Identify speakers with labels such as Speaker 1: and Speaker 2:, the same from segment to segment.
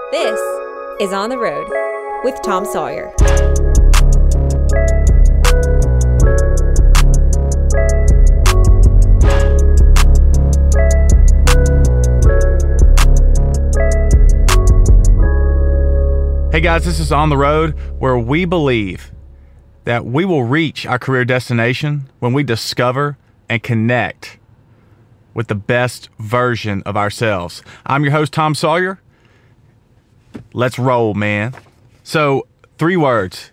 Speaker 1: This is On the Road with Tom Sawyer.
Speaker 2: Hey guys, this is On the Road, where we believe that we will reach our career destination when we discover and connect with the best version of ourselves. I'm your host, Tom Sawyer. Let's roll, man. So, three words.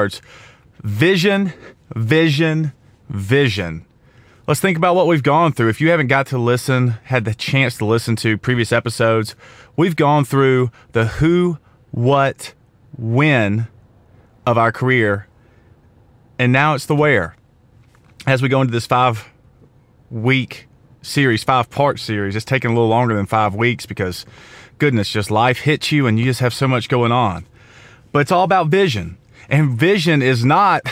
Speaker 2: Vision, vision, vision. Let's think about what we've gone through. If you haven't had the chance to listen to previous episodes, we've gone through the who, what, when of our career, and now it's the where. As we go into this 5-week series, 5-part series, it's taking a little longer than 5 weeks because, goodness, just life hits you and you just have so much going on. But it's all about vision, and vision is not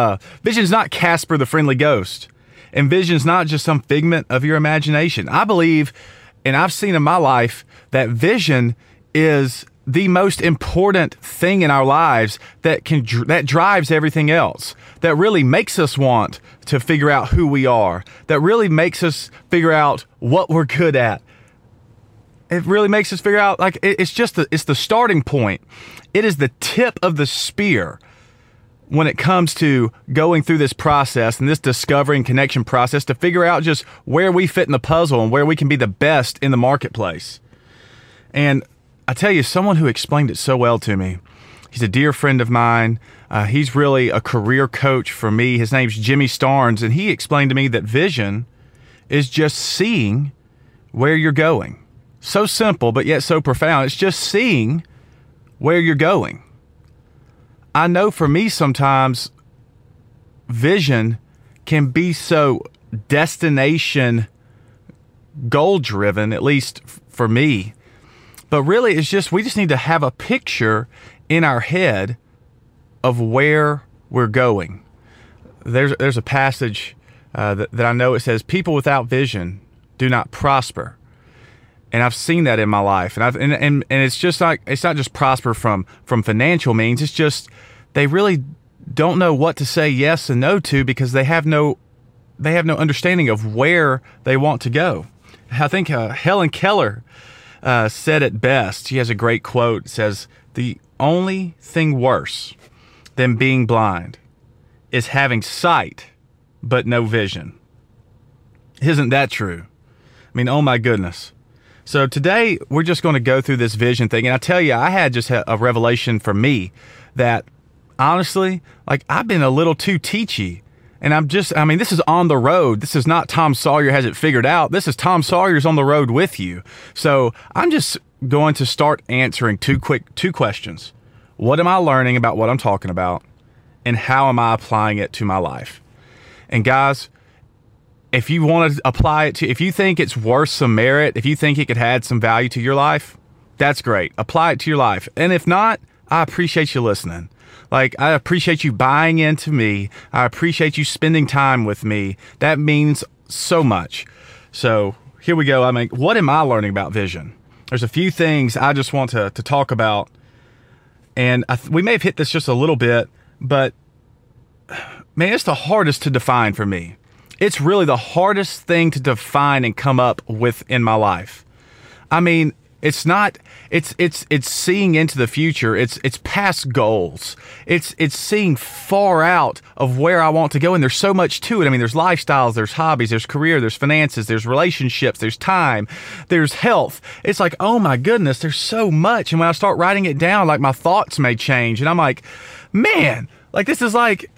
Speaker 2: Casper the Friendly Ghost, and vision is not just some figment of your imagination. I believe, and I've seen in my life, that vision is the most important thing in our lives that drives everything else, that really makes us want to figure out who we are, that really makes us figure out what we're good at. It really makes us figure out, like, it's the starting point. It is the tip of the spear when it comes to going through this process and this discovery and connection process to figure out just where we fit in the puzzle and where we can be the best in the marketplace. And I tell you, someone who explained it so well to me, he's a dear friend of mine. He's really a career coach for me. His name's Jimmy Starnes, and he explained to me that vision is just seeing where you're going. So simple, but yet so profound. It's just seeing where you're going. I know for me sometimes vision can be so destination goal-driven, at least for me. But really, we just need to have a picture in our head of where we're going. There's a passage that I know. It says, "People without vision do not prosper," and I've seen that in my life. And it's just like, it's not just prosper from financial means. It's just they really don't know what to say yes and no to because they have no understanding of where they want to go. I think Helen Keller said it best. She has a great quote. It says, "The only thing worse than being blind is having sight but no vision." Isn't that true? I mean, oh my goodness. So today we're just going to go through this vision thing. And I tell you, I had just a revelation for me that honestly, like, I've been a little too teachy. And this is on the road. This is not Tom Sawyer has it figured out. This is Tom Sawyer's on the road with you. So I'm just going to start answering two questions. What am I learning about what I'm talking about? And how am I applying it to my life? And guys, if you want to apply it if you think it's worth some merit, if you think it could add some value to your life, that's great. Apply it to your life. And if not, I appreciate you listening. Like, I appreciate you buying into me. I appreciate you spending time with me. That means so much. So here we go. What am I learning about vision? There's a few things I just want to talk about. And we may have hit this just a little bit, but man, it's the hardest to define for me. It's really the hardest thing to define and come up with in my life. I mean, it's seeing into the future. It's past goals. It's seeing far out of where I want to go. And there's so much to it. I mean, there's lifestyles, there's hobbies, there's career, there's finances, there's relationships, there's time, there's health. It's like, oh my goodness, there's so much. And when I start writing it down, like, my thoughts may change. And I'm like, man, like, this is like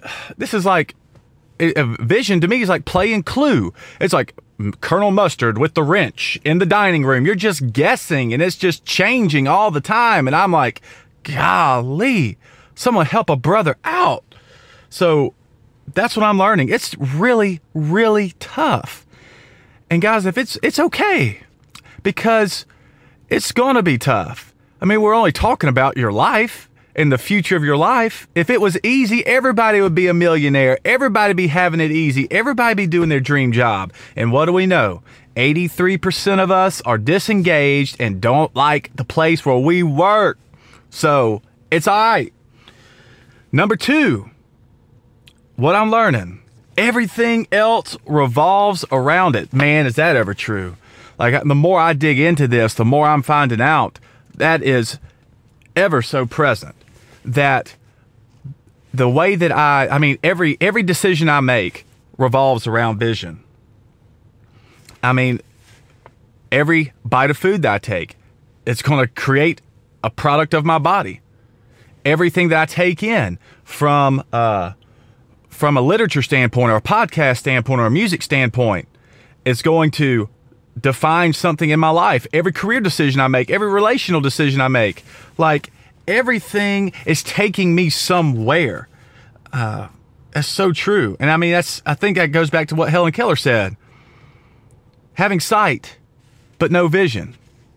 Speaker 2: a vision to me is like playing Clue. It's like Colonel Mustard with the wrench in the dining room. You're just guessing, and it's just changing all the time. And I'm like, golly, someone help a brother out. So that's what I'm learning. It's really, really tough. And guys, if it's okay, because it's going to be tough. I mean, we're only talking about your life. in the future of your life. If it was easy, everybody would be a millionaire. Everybody be having it easy. Everybody be doing their dream job. And what do we know? 83% of us are disengaged and don't like the place where we work. So it's all right. Number 2, what I'm learning, everything else revolves around it. Man, is that ever true? Like, the more I dig into this, the more I'm finding out that is ever so present. That the way that I mean, every decision I make revolves around vision. I mean, every bite of food that I take, it's going to create a product of my body. Everything that I take in from a literature standpoint or a podcast standpoint or a music standpoint is going to define something in my life. Every career decision I make, every relational decision I make, like everything is taking me somewhere. That's so true. And I mean, I think that goes back to what Helen Keller said. Having sight, but no vision.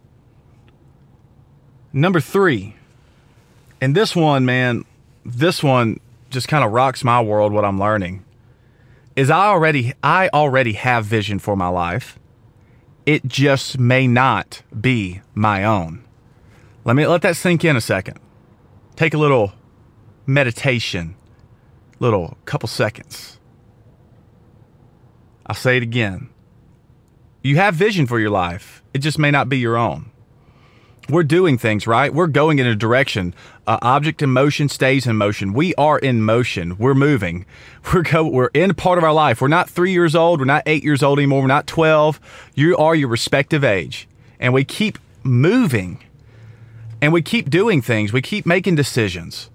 Speaker 2: Number 3, and this one, man, this one just kind of rocks my world, what I'm learning, is I already have vision for my life. It just may not be my own. Let that sink in a second. Take a little meditation, little couple seconds. I'll say it again. You have vision for your life. It just may not be your own. We're doing things, right? We're going in a direction. Object in motion stays in motion. We are in motion. We're moving. We're in part of our life. We're not 3 years old. We're not 8 years old anymore. We're not 12. You are your respective age. And we keep moving. And we keep doing things. We keep making decisions.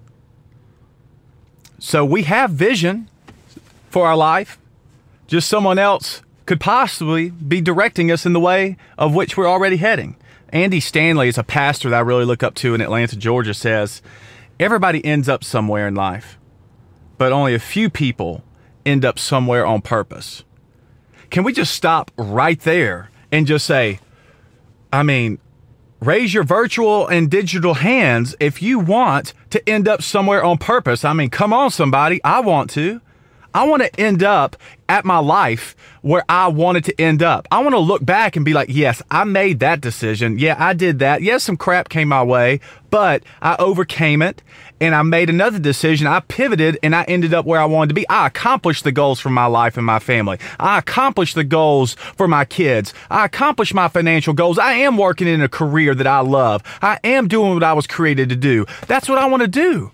Speaker 2: So we have vision for our life. Just someone else could possibly be directing us in the way of which we're already heading. Andy Stanley is a pastor that I really look up to in Atlanta, Georgia, says, everybody ends up somewhere in life, but only a few people end up somewhere on purpose. Can we just stop right there and just say, I mean, raise your virtual and digital hands if you want to end up somewhere on purpose. I mean, come on, somebody. I want to. I want to end up at my life where I wanted to end up. I want to look back and be like, yes, I made that decision. Yeah, I did that. Yes, some crap came my way, but I overcame it and I made another decision. I pivoted and I ended up where I wanted to be. I accomplished the goals for my life and my family. I accomplished the goals for my kids. I accomplished my financial goals. I am working in a career that I love. I am doing what I was created to do. That's what I want to do.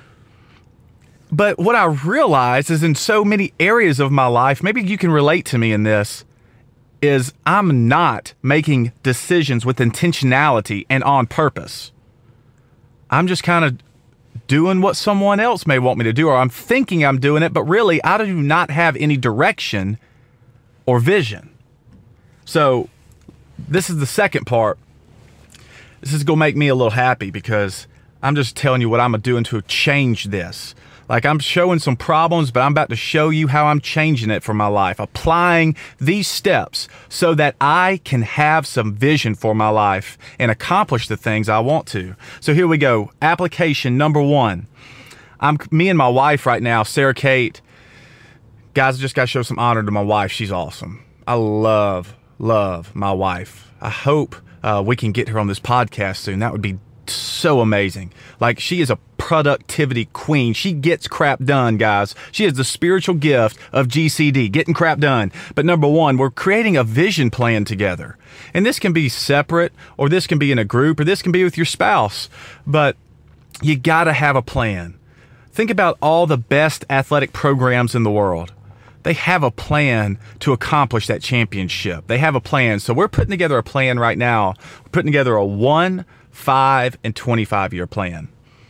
Speaker 2: But what I realize is in so many areas of my life, maybe you can relate to me in this, is I'm not making decisions with intentionality and on purpose. I'm just kind of doing what someone else may want me to do, or I'm thinking I'm doing it, but really I do not have any direction or vision. So this is the second part. This is going to make me a little happy because I'm just telling you what I'm doing to change this. Like, I'm showing some problems, but I'm about to show you how I'm changing it for my life, applying these steps so that I can have some vision for my life and accomplish the things I want to. So here we go. Application number 1. Me and my wife right now, Sarah Kate. Guys, I just got to show some honor to my wife. She's awesome. I love my wife. I hope we can get her on this podcast soon. That would be so amazing. Like, she is a productivity queen. She gets crap done, guys. She has the spiritual gift of GCD, getting crap done. But number 1, we're creating a vision plan together. And this can be separate, or this can be in a group, or this can be with your spouse. But you got to have a plan. Think about all the best athletic programs in the world. They have a plan to accomplish that championship. They have a plan. So we're putting together a plan right now. We're putting together a 1, 5, and 25-year plan.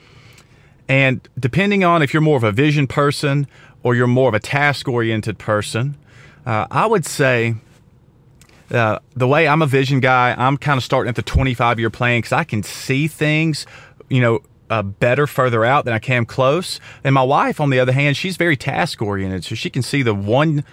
Speaker 2: And depending on if you're more of a vision person or you're more of a task-oriented person, I would say the way I'm a vision guy, I'm kind of starting at the 25-year plan because I can see things, better further out than I can close. And my wife, on the other hand, she's very task oriented, so she can see the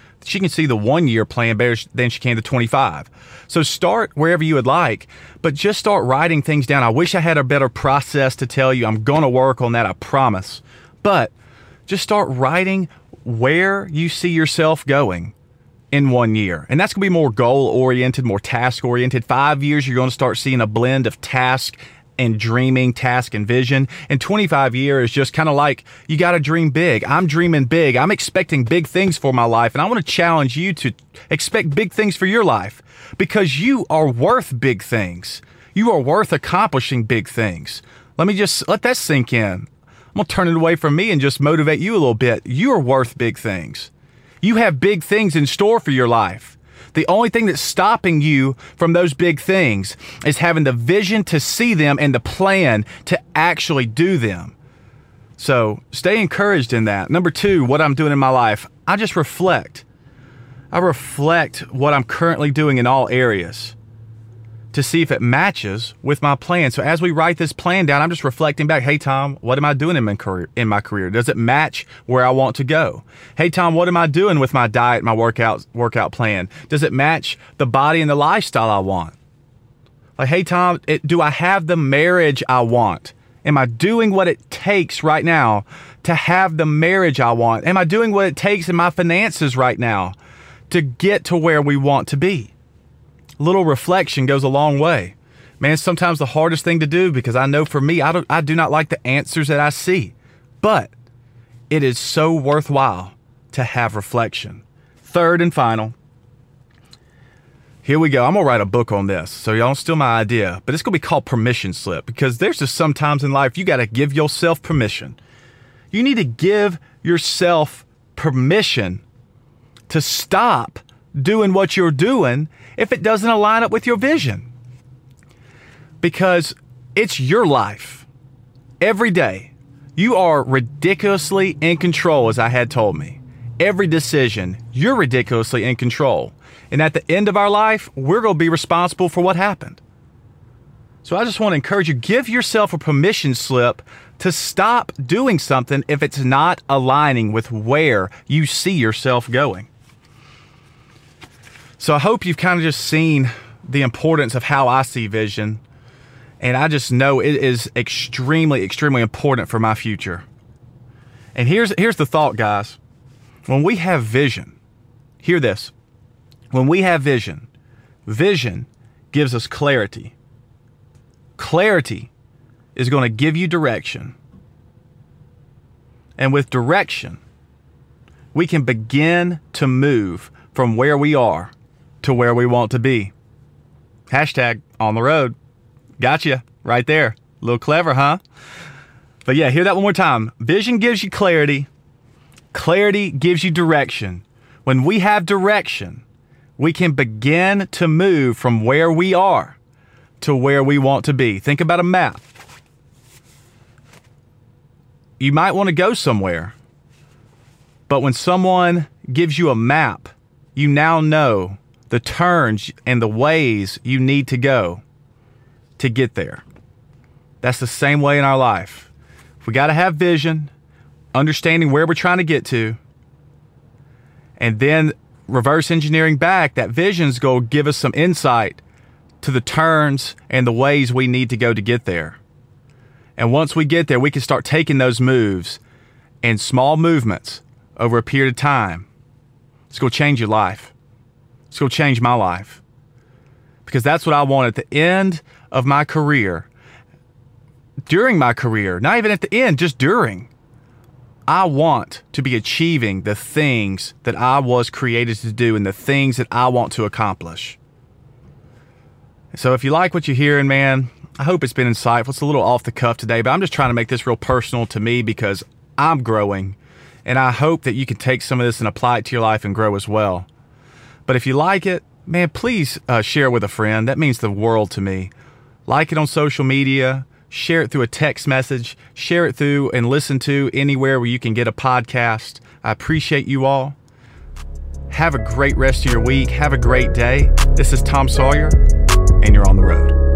Speaker 2: 1 year plan better than she can the 25. So start wherever you would like, but just start writing things down. I wish I had a better process to tell you. I'm going to work on that, I promise. But just start writing where you see yourself going in 1 year. And that's going to be more goal-oriented, more task-oriented. 5 years, you're going to start seeing a blend of task and dreaming, task and vision. And 25 years is just kind of like, you got to dream big. I'm dreaming big. I'm expecting big things for my life. And I want to challenge you to expect big things for your life, because you are worth big things. You are worth accomplishing big things. Let me just let that sink in. I'm going to turn it away from me and just motivate you a little bit. You are worth big things. You have big things in store for your life. The only thing that's stopping you from those big things is having the vision to see them and the plan to actually do them. So stay encouraged in that. Number 2, what I'm doing in my life, I just reflect. I reflect what I'm currently doing in all areas to see if it matches with my plan. So as we write this plan down, I'm just reflecting back. Hey, Tom, what am I doing in my career? Does it match where I want to go? Hey, Tom, what am I doing with my diet, my workout plan? Does it match the body and the lifestyle I want? Like, hey, Tom, do I have the marriage I want? Am I doing what it takes right now to have the marriage I want? Am I doing what it takes in my finances right now to get to where we want to be? Little reflection goes a long way. Man, it's sometimes the hardest thing to do, because I know for me, I do not like the answers that I see, but it is so worthwhile to have reflection. Third and final, here we go. I'm going to write a book on this, so y'all don't steal my idea, but it's going to be called Permission Slip, because there's just sometimes in life you got to give yourself permission. You need to give yourself permission to stop doing what you're doing if it doesn't align up with your vision. Because it's your life. Every day, you are ridiculously in control, as I had told me. Every decision, you're ridiculously in control. And at the end of our life, we're going to be responsible for what happened. So I just want to encourage you, give yourself a permission slip to stop doing something if it's not aligning with where you see yourself going. So I hope you've kind of just seen the importance of how I see vision. And I just know it is extremely, extremely important for my future. And here's the thought, guys. When we have vision, hear this. When we have vision, vision gives us clarity. Clarity is going to give you direction. And with direction, we can begin to move from where we are to where we want to be. Hashtag on the road. Gotcha. Right there. A little clever, huh? But yeah, hear that one more time. Vision gives you clarity. Clarity gives you direction. When we have direction, we can begin to move from where we are to where we want to be. Think about a map. You might want to go somewhere, but when someone gives you a map, you now know the turns and the ways you need to go to get there. That's the same way in our life. We got to have vision, understanding where we're trying to get to, and then reverse engineering back. That vision's going to give us some insight to the turns and the ways we need to go to get there. And once we get there, we can start taking those moves and small movements over a period of time. It's going to change your life. It's going to change my life, because that's what I want at the end of my career, during my career, not even at the end, just during. I want to be achieving the things that I was created to do and the things that I want to accomplish. So if you like what you're hearing, man, I hope it's been insightful. It's a little off the cuff today, but I'm just trying to make this real personal to me, because I'm growing, and I hope that you can take some of this and apply it to your life and grow as well. But if you like it, man, please share it with a friend. That means the world to me. Like it on social media, share it through a text message, share it through and listen to anywhere where you can get a podcast. I appreciate you all. Have a great rest of your week. Have a great day. This is Tom Sawyer, and you're on the road.